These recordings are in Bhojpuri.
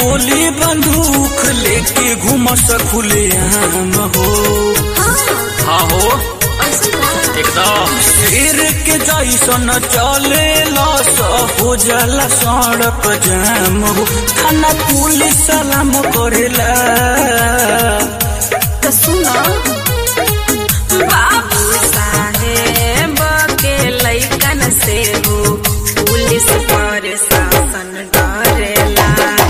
गोली बंदूक लेके घूमस खुले आम हो। हाँ हो एकदम शेर के जैसन चले लस हो जाला सड़क जाम हो। थाना पुलिस सलाम करेला तो सुनो बाबू साहेब के लइकन से हो पुलिस प्रशासन डरेला।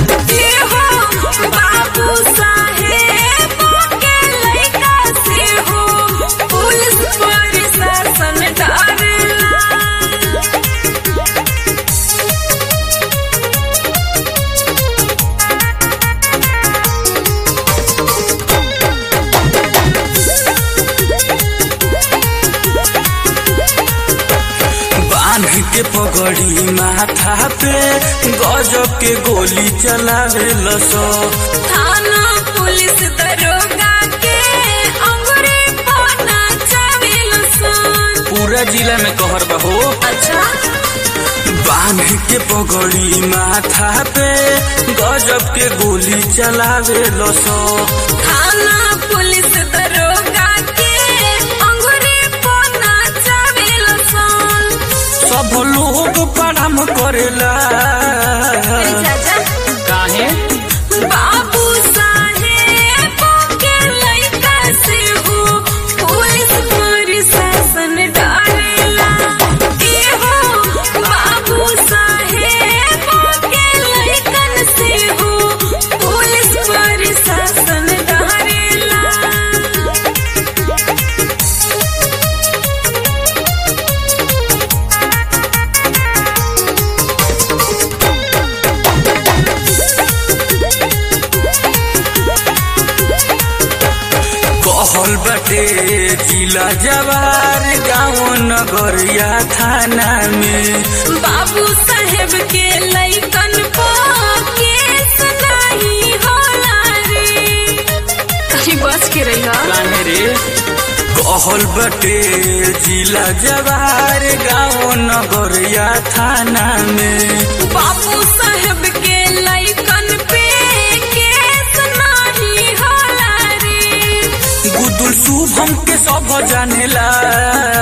बाबू साहेब के लइका से हो पुलिस प्रशासन डरेला। के पगड़ी माथा पे गजब के गोली चलावे लसो। थाना पुलिस दरोगा के अंगूरी पाना चावे लसो। पूरा जिला में कहर बहो। अच्छा बांध के पगड़ी माथा पे गजब के गोली चलावे लसो। थाना पुलिस दरोगा के अंगूरी पाना चावे लसो। सब लोग प्रणाम करेला काहे बाबू साहेब के लइका से हो पुलिस प्रशासन डरेला। बाबू साहेब के लइकन से हो पुलिस प्रशासन डरेला। कहल बटे जिला जवार गाँव नगरिया थाना में बाबू साहेब के लइकन को केस नहीं होला रे। कहीं बच के रही काहे रे कहल बटे जिला जवार गाँव नगरिया थाना में बाबू साहेब के लइकन पे केस नहीं होला रे। गुदुल शुभम के सब जानेला।